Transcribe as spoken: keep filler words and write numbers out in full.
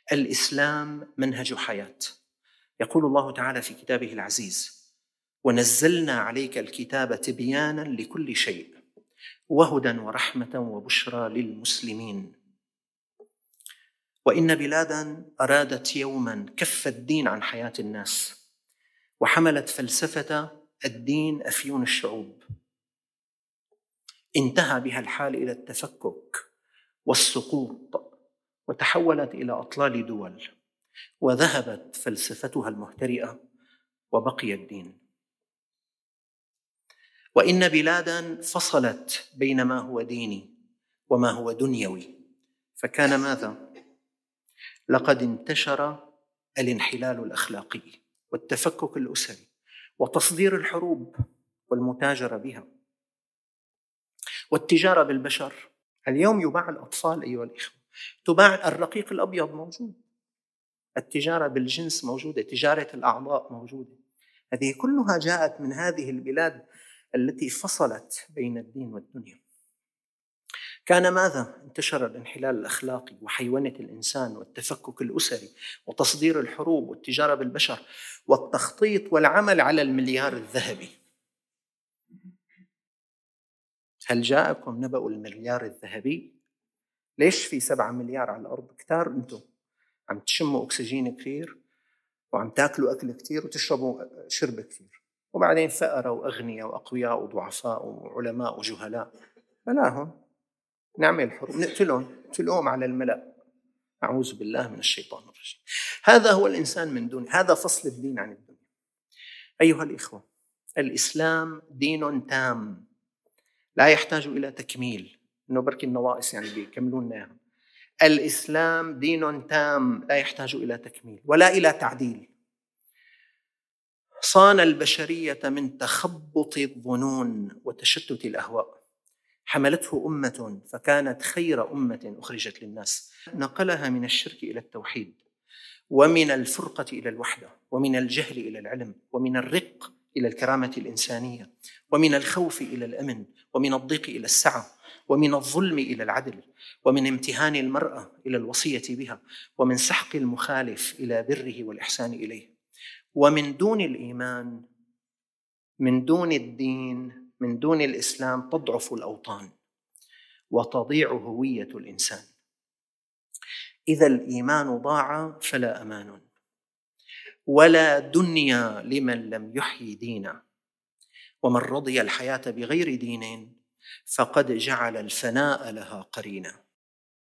الإسلام منهج حياة. يقول الله تعالى في كتابه العزيز: ونزلنا عليك الكتاب تبيانا لكل شيء وهدى ورحمة وبشرى للمسلمين. وإن بلادا أرادت يوما كف الدين عن حياة الناس وحملت فلسفة الدين أفيون الشعوب، انتهى بها الحال إلى التفكك والسقوط، وتحولت إلى أطلال دول، وذهبت فلسفتها المهترئة وبقي الدين. وإن بلادا فصلت بين ما هو ديني وما هو دنيوي، فكان ماذا؟ لقد انتشر الانحلال الأخلاقي والتفكك الأسري وتصدير الحروب والمتاجرة بها والتجارة بالبشر. اليوم يباع الأطفال أيها الإخوة، تباع الرقيق الأبيض موجود، التجارة بالجنس موجودة، تجارة الأعضاء موجودة. هذه كلها جاءت من هذه البلاد التي فصلت بين الدين والدنيا. كان ماذا؟ انتشر الانحلال الأخلاقي وحيوانة الإنسان والتفكك الأسري وتصدير الحروب والتجارة بالبشر والتخطيط والعمل على المليار الذهبي. هل جاءكم نبأ المليار الذهبي؟ ليش في سبعة مليار على الأرض؟ كتار أنتم عم تشموا أكسجين كثير وعم تاكلوا أكل كثير وتشربوا شرب كثير، وبعدين فقراء وأغنياء وأقوياء وضعفاء وعلماء وجهلاء. فلاهم نعمل حروب، نقتلهم، نقتلهم على الملأ. أعوذ بالله من الشيطان الرجيم. هذا هو الإنسان من دون، هذا فصل الدين عن الدنيا. أيها الإخوة، الإسلام دين تام لا يحتاج إلى تكميل، إنه بركي النواقص يعني بيكملون لنا. الإسلام دين تام لا يحتاج إلى تكميل ولا إلى تعديل. صان البشرية من تخبط الظنون وتشتت الأهواء، حملته أمة فكانت خير أمة أخرجت للناس، نقلها من الشرك إلى التوحيد، ومن الفرقة إلى الوحدة، ومن الجهل إلى العلم، ومن الرق إلى الكرامة الإنسانية، ومن الخوف إلى الأمن، ومن الضيق إلى السعة، ومن الظلم إلى العدل، ومن امتهان المرأة إلى الوصية بها، ومن سحق المخالف إلى بره والإحسان إليه. ومن دون الإيمان، من دون الدين، من دون الإسلام تضعف الأوطان وتضيع هوية الإنسان. إذا الإيمان ضاع فلا أمان ولا دنيا لمن لم يحيي دينا، ومن رضي الحياة بغير دين فقد جعل الفناء لها قرينا.